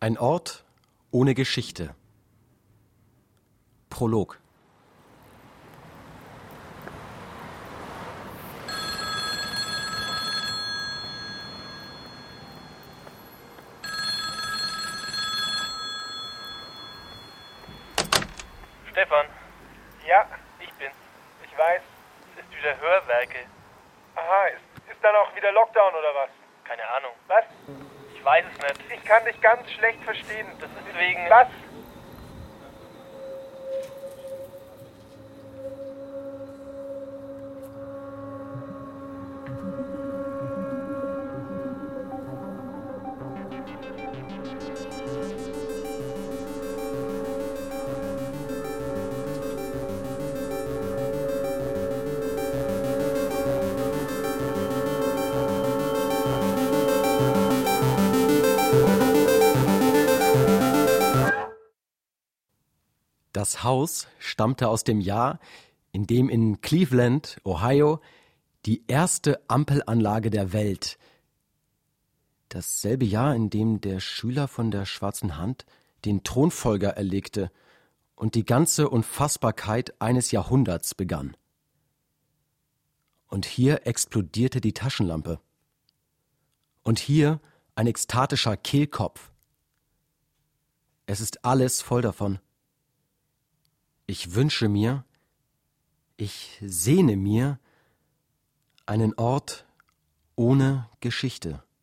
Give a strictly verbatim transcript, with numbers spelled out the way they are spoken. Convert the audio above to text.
Ein Ort ohne Geschichte. Prolog. Stefan. Ja, Ich bin's. ich weiß. Es ist wieder Hörwerke. Aha, ist, ist dann auch wieder Lockdown oder was? Keine Ahnung. Was? Ich weiß es nicht. Ich kann dich ganz schlecht verstehen. Das ist wegen... Was? Das Haus stammte aus dem Jahr, in dem in Cleveland, Ohio, die erste Ampelanlage der Welt, dasselbe Jahr, in dem der Schüler von der schwarzen Hand den Thronfolger erlegte und die ganze Unfassbarkeit eines Jahrhunderts begann. Und hier explodierte die Taschenlampe. Und hier ein ekstatischer Kehlkopf. Es ist alles voll davon. Ich wünsche mir, ich sehne mir einen Ort ohne Geschichte.